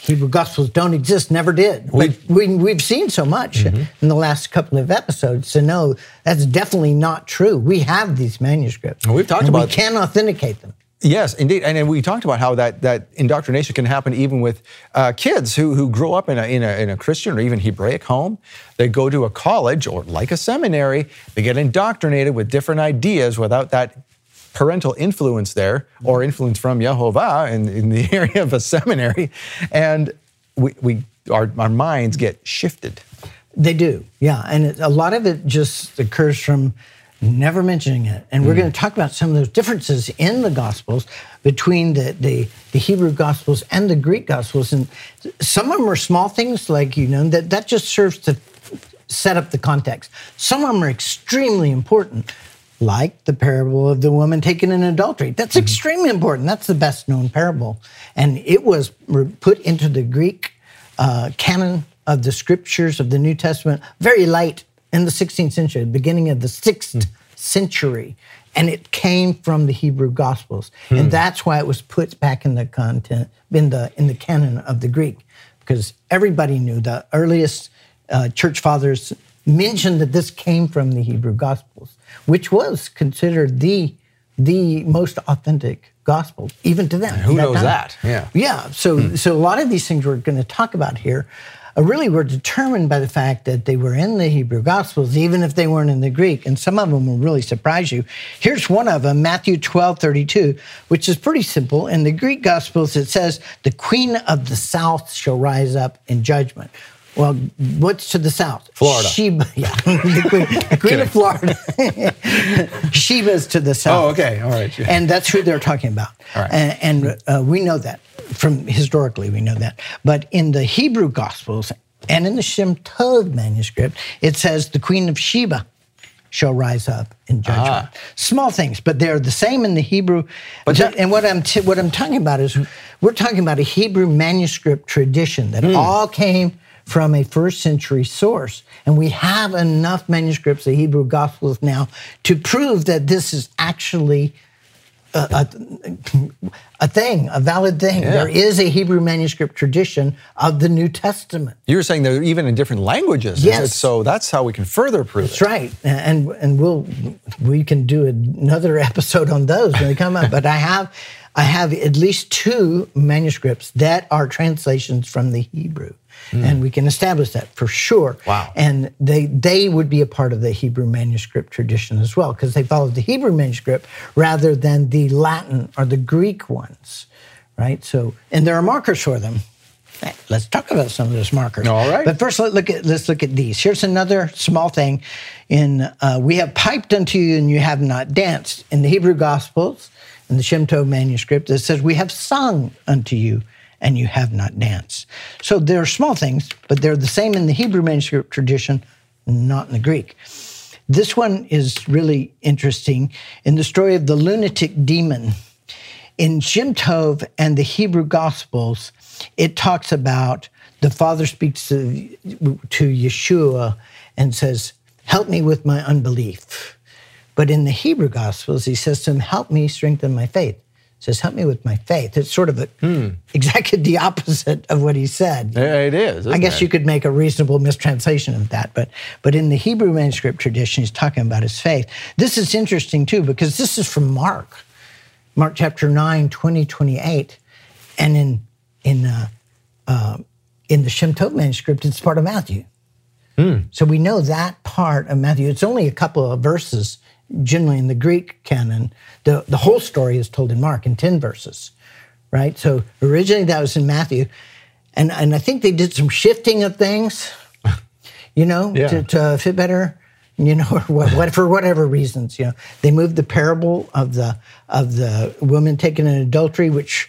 Hebrew Gospels don't exist, never did. But we, we've seen so much mm-hmm. in the last couple of episodes to know that's definitely not true. We have these manuscripts. We've talked and about we can authenticate them. Yes, indeed, and, and we talked about how that, that indoctrination can happen even with uh, kids who who grow up in a, in a in a Christian or even Hebraic home. They go to a college or like a seminary. They get indoctrinated with different ideas without that parental influence there or influence from Yehovah in, in the area of a seminary, and we we our our minds get shifted. They do, yeah, and it, a lot of it just occurs from never mentioning it. And we're mm. going to talk about some of those differences in the Gospels between the, the, the Hebrew Gospels and the Greek Gospels. And some of them are small things like, you know, that, that just serves to set up the context. Some of them are extremely important, like the parable of the woman taken in adultery. That's mm-hmm. extremely important. That's the best known parable. And it was put into the Greek uh, canon of the scriptures of the New Testament very late in the sixteenth century, the beginning of the sixth mm. century, and it came from the Hebrew Gospels, mm. and that's why it was put back in the content in the in the canon of the Greek, because everybody knew the earliest uh, church fathers mentioned that this came from the Hebrew Gospels, which was considered the the most authentic gospel, even to them. And who that knows time. that? Yeah, yeah. So mm. so a lot of these things we're going to talk about here. Uh, really were determined by the fact that they were in the Hebrew Gospels, even if they weren't in the Greek. And some of them will really surprise you. Here's one of them, Matthew twelve thirty-two, which is pretty simple. In the Greek Gospels, it says, the queen of the south shall rise up in judgment. Well, what's to the south? Florida. Sheba, yeah. the queen, the queen of Florida. Sheba's to the south. Oh, okay. All right. Yeah. And that's who they're talking about. All right. And, and uh, we know that. From historically, we know that. But in the Hebrew Gospels and in the Shem Tov manuscript, it says the queen of Sheba shall rise up in judgment. Ah. Small things, but they're the same in the Hebrew. But that, and what I'm t- what I'm talking about is we're talking about a Hebrew manuscript tradition that mm. all came from a first century source. And we have enough manuscripts of Hebrew Gospels now to prove that this is actually A, a, a thing, a valid thing. Yeah. There is a Hebrew manuscript tradition of the New Testament. You were saying they're even in different languages. Yes. So that's how we can further prove that's it. That's right. And and we'll we can do another episode on those when they come up. But I have I have at least two manuscripts that are translations from the Hebrew. Mm. And we can establish that for sure. Wow. And they they would be a part of the Hebrew manuscript tradition as well, because they followed the Hebrew manuscript rather than the Latin or the Greek ones, right? So, and there are markers for them. Let's talk about some of those markers. All right. But first, let's look at let's look at these. Here's another small thing. In uh, we have piped unto you, and you have not danced. In the Hebrew Gospels, in the Shem Tov manuscript, it says we have sung unto you, and you have not danced. So they're small things, but they're the same in the Hebrew manuscript tradition, not in the Greek. This one is really interesting. In the story of the lunatic demon, in Shem Tov and the Hebrew Gospels, it talks about the Father speaks to, to Yeshua and says, help me with my unbelief. But in the Hebrew Gospels, he says to him, help me strengthen my faith. Says, help me with my faith. It's sort of a, hmm. exactly the opposite of what he said. It is. I guess it? you could make a reasonable mistranslation of that. But but in the Hebrew manuscript tradition, he's talking about his faith. This is interesting, too, because this is from Mark. Mark chapter nine, twenty, twenty-eight. And in in uh, uh, in the Shem Tov manuscript, it's part of Matthew. Hmm. So we know that part of Matthew. It's only a couple of verses. Generally in the Greek canon, the, the whole story is told in Mark in ten verses, right? So originally that was in Matthew. And, and I think they did some shifting of things, you know, yeah. to, to fit better, you know, or what, what, for whatever reasons, you know. They moved the parable of the of the woman taken in adultery, which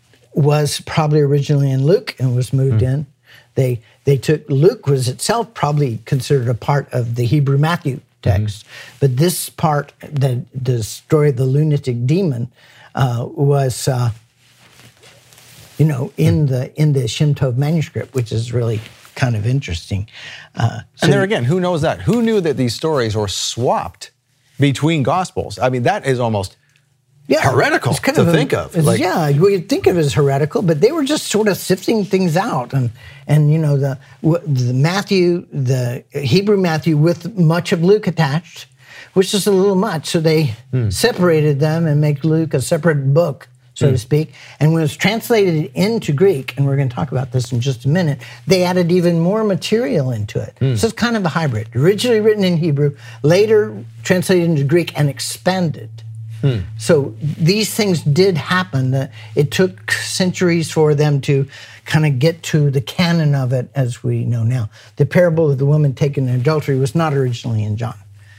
was probably originally in Luke and was moved mm. in. They they took, Luke was itself probably considered a part of the Hebrew Matthew text. Mm-hmm. But this part, the, the story of the lunatic demon, uh, was, uh, you know, in the in the Shem Tov manuscript, which is really kind of interesting. Uh, so and there again, who knows that? Who knew that these stories were swapped between Gospels? I mean, that is almost heretical it's kind to of a- think of. it's- Like- yeah, we think of it as heretical, but they were just sort of sifting things out, and and you know the the Matthew, the Hebrew Matthew with much of Luke attached, which is a little much, so they Hmm. separated them and make Luke a separate book, so Hmm. to speak. And when it was translated into Greek, and we're going to talk about this in just a minute, they added even more material into it. Hmm. So it's kind of a hybrid. Originally written in Hebrew, later translated into Greek and expanded. So these things did happen. Uh, It took centuries for them to kind of get to the canon of it as we know now. The parable of the woman taken in adultery was not originally in John.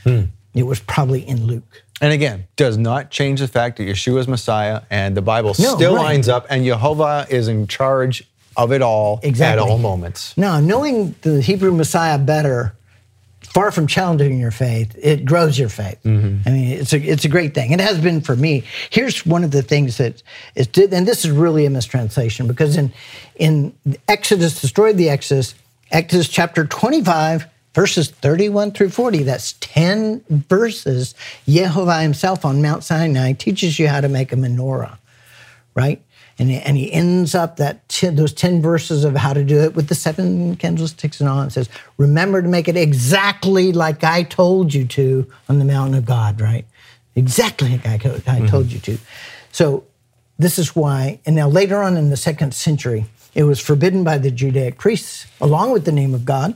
It was probably in Luke. And again, does not change the fact that Yeshua is Messiah and the Bible No, still right. lines up and Jehovah is in charge of it all Exactly. at all moments. Now, knowing the Hebrew Messiah better, far from challenging your faith, it grows your faith. I mean, it's a it's a great thing. It has been for me. Here's one of the things that is did, and this is really a mistranslation because in in Exodus, the story of the Exodus, Exodus chapter twenty-five, verses thirty-one through forty, that's ten verses. Yehovah himself on Mount Sinai teaches you how to make a menorah, right? And he, and he ends up that ten, those ten verses of how to do it with the seven candlesticks and all. It says, remember to make it exactly like I told you to on the mountain of God, right? Exactly like I, co- I told you to. So this is why, and now later on in the second century, it was forbidden by the Judaic priests, along with the name of God.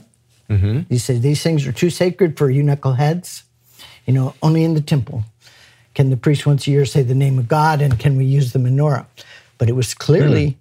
He said, these things are too sacred for you knuckleheads. You know, only in the temple can the priest once a year say the name of God, and can we use the menorah? But it was clearly,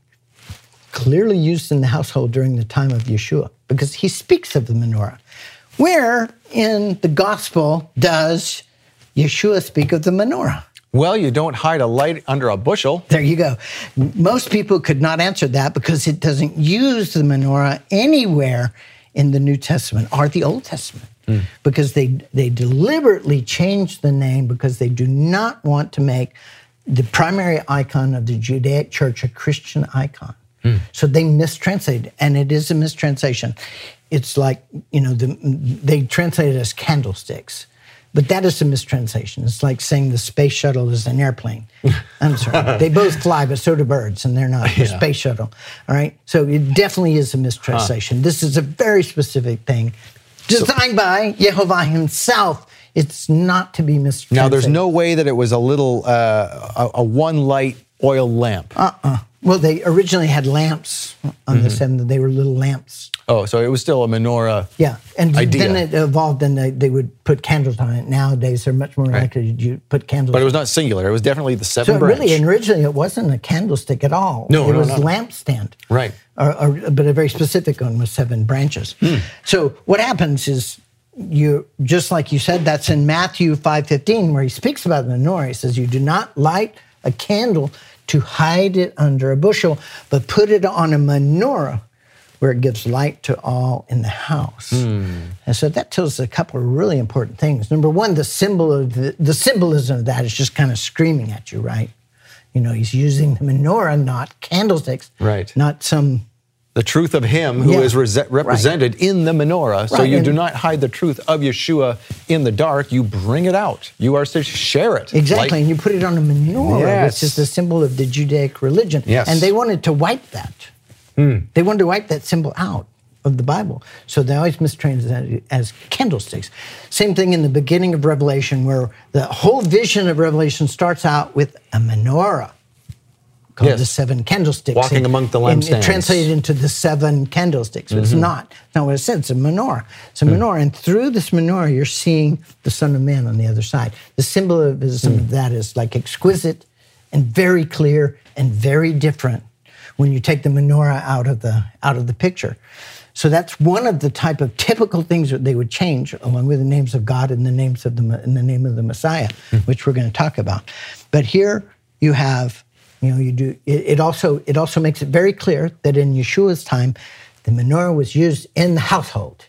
clearly used in the household during the time of Yeshua, because he speaks of the menorah. Where in the gospel does Yeshua speak of the menorah? Well, you don't hide a light under a bushel. There you go. Most people could not answer that because it doesn't use the menorah anywhere in the New Testament or the Old Testament. Because they they deliberately changed the name because they do not want to make the primary icon of the Judaic church a Christian icon. So they mistranslated, and it is a mistranslation. It's like, you know, the, they translate it as candlesticks. But that is a mistranslation. It's like saying the space shuttle is an airplane. I'm sorry. They both fly, but so do birds, and they're not a space shuttle. All right? So it definitely is a mistranslation. Huh. This is a very specific thing designed so, by Yehovah himself. It's not to be mistranslated. Now, there's no way that it was a little, uh, a, a one-light oil lamp. Uh-uh. Well, they originally had lamps on mm-hmm. the seventh. They were little lamps. Oh, so it was still a menorah. Yeah, and idea. Then it evolved, and they, they would put candles on it. Nowadays, they're much more right. likely to put candles. But it was not singular. It was definitely the seven so branch. Really, and originally, it wasn't a candlestick at all. No, it no, was no. a lampstand. Right. Or, or, but a very specific one with seven branches. Hmm. So what happens is, you just like you said, that's in Matthew five fifteen, where he speaks about the menorah. He says, "You do not light a candle to hide it under a bushel, but put it on a menorah where it gives light to all in the house." Mm. And so that tells us a couple of really important things. Number one, the symbol of the, the symbolism of that is just kind of screaming at you, right? You know, he's using the menorah, not candlesticks, right? Not some the truth of him who yeah, is re- represented right. in the menorah. So right. you and do not hide the truth of Yeshua in the dark. You bring it out. You are to share it. Exactly, like, and you put it on a menorah, yes. which is the symbol of the Judaic religion. Yes. And they wanted to wipe that. Hmm. They wanted to wipe that symbol out of the Bible. So they always mistranslate it as candlesticks. Same thing in the beginning of Revelation, where the whole vision of Revelation starts out with a menorah called yes. the seven candlesticks. Walking and, among the lampstands. And translated into the seven candlesticks, but mm-hmm. it's not. It's not what it said. It's a menorah. It's a mm. menorah, and through this menorah, you're seeing the Son of Man on the other side. The symbolism mm. of that is like exquisite and very clear and very different when you take the menorah out of the out of the picture. So that's one of the type of typical things that they would change, along with the names of God and the names of the and the name of the Messiah, mm. which we're going to talk about. But here you have. You know, you do. It, it also it also makes it very clear that in Yeshua's time, the menorah was used in the household.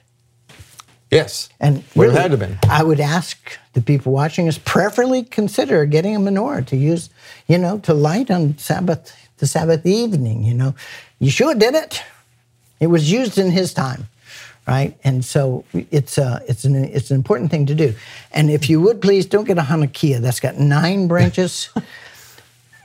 Yes, and where really, it had to been. I would ask the people watching us prayerfully consider getting a menorah to use. You know, to light on Sabbath, the Sabbath evening. You know, Yeshua did it. It was used in his time, right? And so it's uh, it's an it's an important thing to do. And if you would please, don't get a Hanukkah that's got nine branches.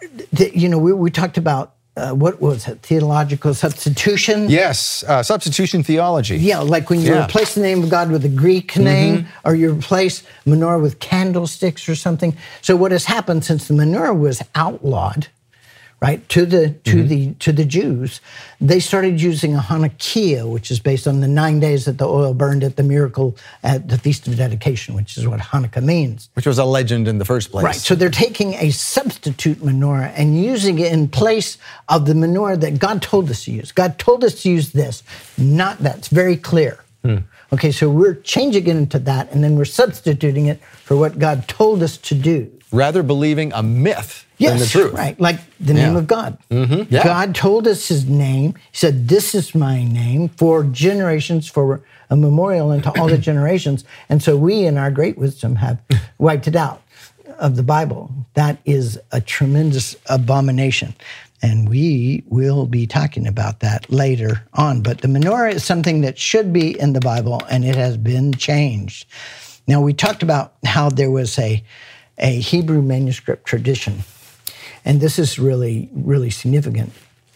the, you know, we, we talked about uh, what was it, theological substitution? Yes, uh, substitution theology. Yeah, like when you Yeah. replace the name of God with a Greek name, or you replace menorah with candlesticks or something. So what has happened since the menorah was outlawed, right, to the to Mm-hmm. the to the Jews, they started using a Hanukkah, which is based on the nine days that the oil burned at the miracle at the Feast of Dedication, which is what Hanukkah means. Which was a legend in the first place. Right. So they're taking a substitute menorah and using it in place of the menorah that God told us to use. God told us to use this, not that. It's very clear. Hmm. Okay, so we're changing it into that, and then we're substituting it for what God told us to do. Rather believing a myth Yes, than the truth. right, like the name Yeah. of God. Mm-hmm. Yeah. God told us his name. He said, this is my name for generations, for a memorial into all the generations. And so we, in our great wisdom, have wiped it out of the Bible. That is a tremendous abomination. And we will be talking about that later on. But the menorah is something that should be in the Bible, and it has been changed. Now, we talked about how there was a, a Hebrew manuscript tradition. And this is really, really significant.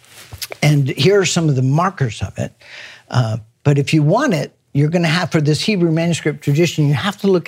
And here are some of the markers of it. Uh, but if you want it, you're going to have, for this Hebrew manuscript tradition, you have to look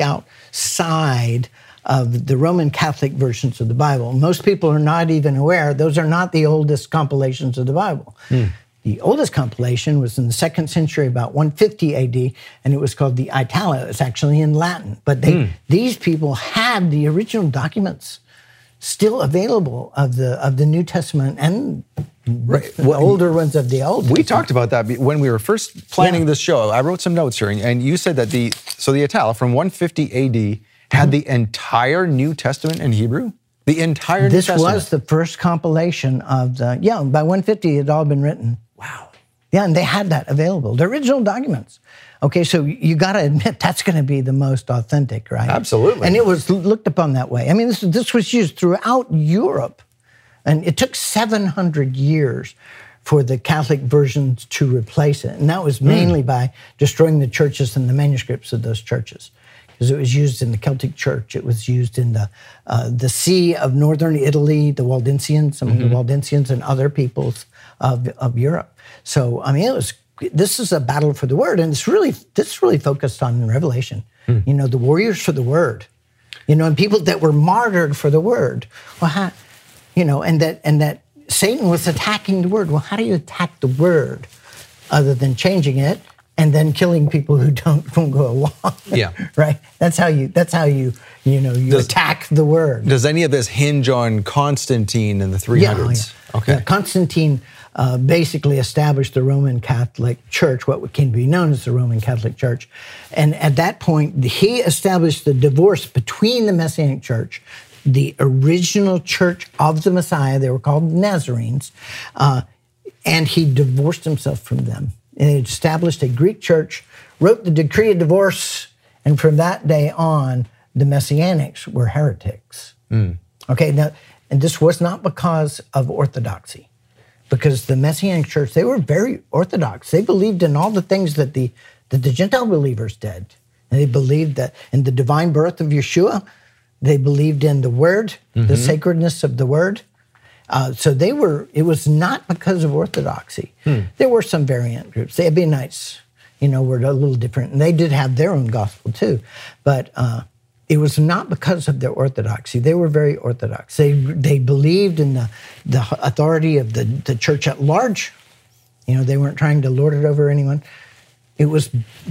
outside of the Roman Catholic versions of the Bible. Most people are not even aware. Those are not the oldest compilations of the Bible. Mm. The oldest compilation was in the second century, about one fifty A D, and it was called the Itala. It's actually in Latin. But they, mm. these people had the original documents still available of the of the New Testament and right. the well, older ones of the Old Testament. We talked about that when we were first planning yeah. this show. I wrote some notes here, and you said that the so the Itala from one fifty A D had the entire New Testament in Hebrew? The entire this New Testament? This was the first compilation of the, yeah, by one fifty it had all been written. Wow. Yeah, and they had that available, the original documents. Okay, so you got to admit that's going to be the most authentic, right? Absolutely. And it was looked upon that way. I mean, this, this was used throughout Europe, and it took seven hundred years for the Catholic versions to replace it. And that was mainly mm. by destroying the churches and the manuscripts of those churches. Because it was used in the Celtic Church, it was used in the uh, the See of Northern Italy, the Waldensians, some mm-hmm. of the Waldensians and other peoples of, of Europe. So, I mean, it was this is a battle for the word, and it's really this really focused on Revelation. Mm. You know, the warriors for the word. You know, and people that were martyred for the word. Well, how, you know, and that and that Satan was attacking the word. Well, how do you attack the word other than changing it and then killing people who don't, don't go along? Yeah, right. That's how you. That's how you. You know, you does, attack the word. Does any of this hinge on Constantine in the three hundreds? Yeah, yeah. Okay. Yeah, Constantine uh, basically established the Roman Catholic Church, what came to be known as the Roman Catholic Church, and at that point, he established the divorce between the Messianic Church, the original Church of the Messiah. They were called Nazarenes, uh, and he divorced himself from them. And he established a Greek church, wrote the decree of divorce, and from that day on, the Messianics were heretics. Mm. Okay, now, and this was not because of orthodoxy, because the Messianic church, they were very orthodox. They believed in all the things that the, that the Gentile believers did. And they believed that in the divine birth of Yeshua, they believed in the word, mm-hmm. the sacredness of the word. Uh, so they were, it was not because of orthodoxy. Hmm. There were some variant groups. The Ebionites, you know, were a little different, and they did have their own gospel too. But uh, it was not because of their orthodoxy. They were very orthodox. They they believed in the, the authority of the, the church at large. You know, they weren't trying to lord it over anyone. It was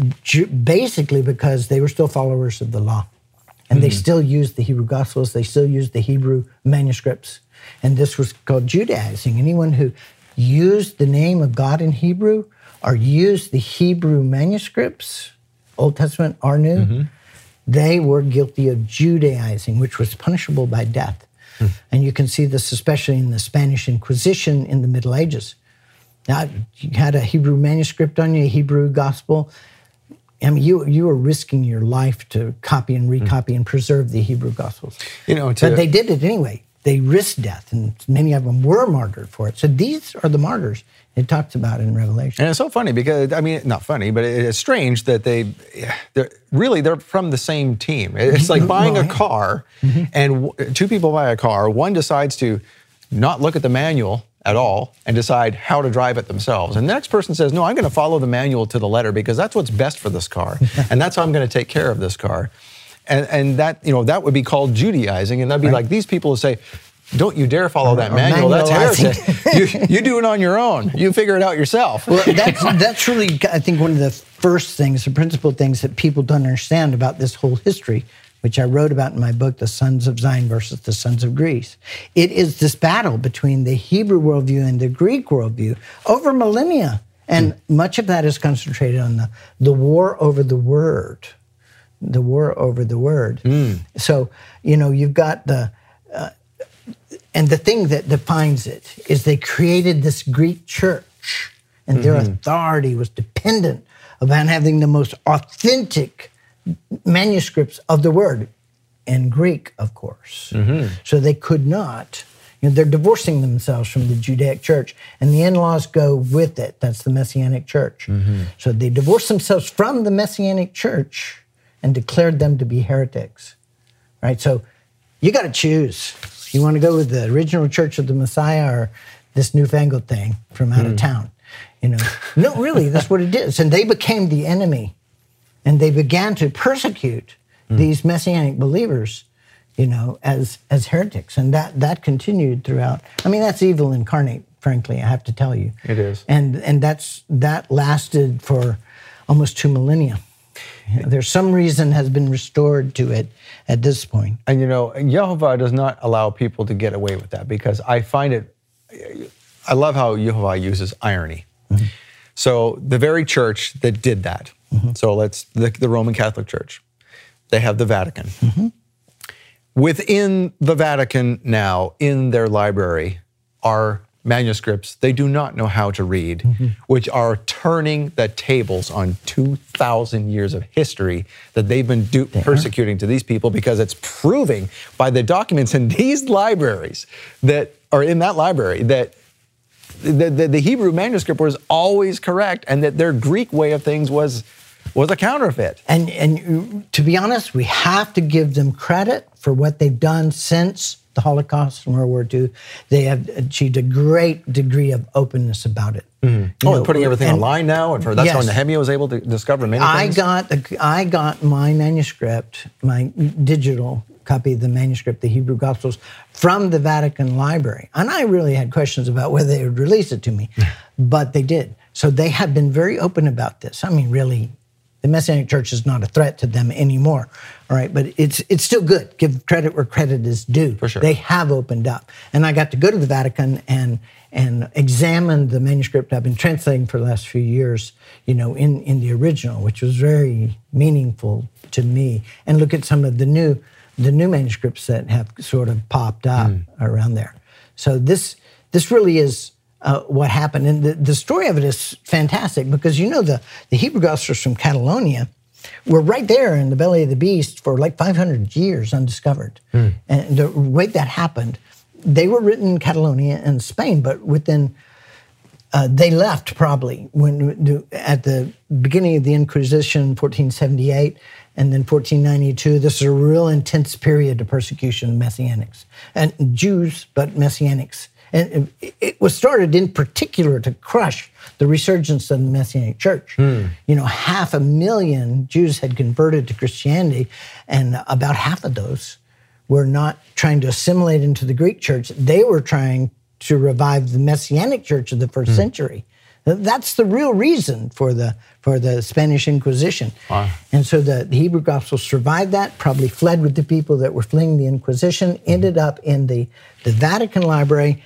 basically because they were still followers of the law. And mm-hmm. they still used the Hebrew Gospels. They still used the Hebrew manuscripts. And this was called Judaizing. Anyone who used the name of God in Hebrew or used the Hebrew manuscripts, Old Testament or New, mm-hmm. they were guilty of Judaizing, which was punishable by death. Mm. And you can see this especially in the Spanish Inquisition in the Middle Ages. Now, you had a Hebrew manuscript on you, a Hebrew gospel. I mean, you you were risking your life to copy and recopy mm. and preserve the Hebrew Gospels. You know, to, but they did it anyway. They risked death, and many of them were martyred for it. So these are the martyrs it talks about in Revelation. And it's so funny because, I mean, not funny, but it's strange that they, they're really, they're from the same team. It's like buying a car, mm-hmm. and two people buy a car. One decides to not look at the manual at all and decide how to drive it themselves. And the next person says, no, I'm going to follow the manual to the letter because that's what's best for this car. And that's how I'm going to take care of this car. And, and that, you know, that would be called Judaizing. And that'd be right. like these people would say, don't you dare follow that manual. That's heresy. you, you do it on your own. You figure it out yourself. Well, that's, that's really, I think, one of the first things, the principal things that people don't understand about this whole history, which I wrote about in my book, The Sons of Zion versus the Sons of Greece. It is this battle between the Hebrew worldview and the Greek worldview over millennia. And mm. much of that is concentrated on the, the war over the word, the war over the word. Mm. So, you know, you've got the, uh, and the thing that defines it is they created this Greek church, and mm-hmm. their authority was dependent upon having the most authentic manuscripts of the word, in Greek, of course. Mm-hmm. So they could not, you know, they're divorcing themselves from the Judaic church, and the in-laws go with it. That's the Messianic church. Mm-hmm. So they divorced themselves from the Messianic church and declared them to be heretics, right? So you got to choose. You want to go with the original church of the Messiah or this newfangled thing from out mm. of town? You know, no, really, that's what it is. And they became the enemy. And they began to persecute mm. these Messianic believers, you know, as as heretics. And that that continued throughout. I mean, that's evil incarnate, frankly, I have to tell you. It is. And and that's that lasted for almost two millennia. There's some reason has been restored to it at this point. And you know, Yehovah does not allow people to get away with that, because I find it, I love how Yehovah uses irony. Mm-hmm. So the very church that did that, mm-hmm. so let's, the, the Roman Catholic Church, they have the Vatican. Mm-hmm. Within the Vatican now, in their library, are manuscripts they do not know how to read, mm-hmm. which are turning the tables on two thousand years of history that they've been do- persecuting to these people, because it's proving by the documents in these libraries that, or in that library, that the, the, the Hebrew manuscript was always correct, and that their Greek way of things was was a counterfeit. And and to be honest, we have to give them credit for what they've done since the Holocaust and World War Two. They have achieved a great degree of openness about it. Mm-hmm. Oh, know, and putting everything and, online now, and for, that's yes. how Nehemiah was able to discover many I things? Got a, I got my manuscript, my digital copy of the manuscript, the Hebrew Gospels, from the Vatican Library. And I really had questions about whether they would release it to me, but they did. So they have been very open about this. I mean, really, the Messianic Church is not a threat to them anymore, all right? But it's it's still good. Give credit where credit is due. For sure. They have opened up. And I got to go to the Vatican and and examine the manuscript I've been translating for the last few years, you know, in, in the original, which was very meaningful to me, and look at some of the new the new manuscripts that have sort of popped up mm. around there. So this this really is Uh, what happened. And the, the story of it is fantastic, because, you know, the, the Hebrew Gospels from Catalonia were right there in the belly of the beast for like five hundred years undiscovered. Mm. And the way that happened, they were written in Catalonia and Spain, but within, uh, they left probably when at the beginning of the Inquisition, fourteen seventy-eight, and then fourteen ninety-two. This is a real intense period of persecution of Messianics. And Jews, but Messianics. And it was started in particular to crush the resurgence of the Messianic Church. Mm. You know, half a million Jews had converted to Christianity, and about half of those were not trying to assimilate into the Greek church. They were trying to revive the Messianic Church of the first mm. century. That's the real reason for the for the Spanish Inquisition. Wow. And so the, the Hebrew Gospels survived that, probably fled with the people that were fleeing the Inquisition, ended up in the, the Vatican Library,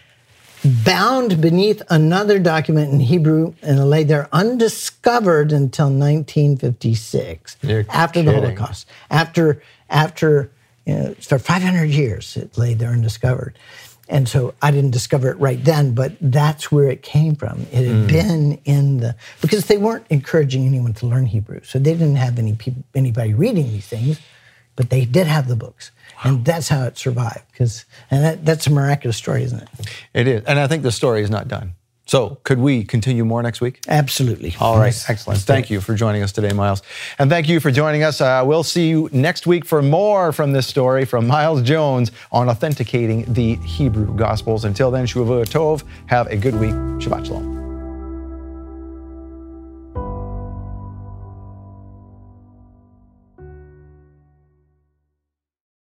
bound beneath another document in Hebrew, and lay there undiscovered until nineteen fifty-six, You're after kidding. the Holocaust. After, after you know, for five hundred years, it lay there undiscovered. And so I didn't discover it right then, but that's where it came from. It had mm. been in the, because they weren't encouraging anyone to learn Hebrew. So they didn't have any people, anybody reading these things, but they did have the books. Wow. And that's how it survived. Because, and that, that's a miraculous story, isn't it? It is. And I think the story is not done. So could we continue more next week? Absolutely. All right, Yes. excellent. Thank you for joining us today, Miles. And thank you for joining us. Uh, we'll see you next week for more from this story from Miles Jones on authenticating the Hebrew Gospels. Until then, Shavua Tov. Have a good week. Shabbat Shalom.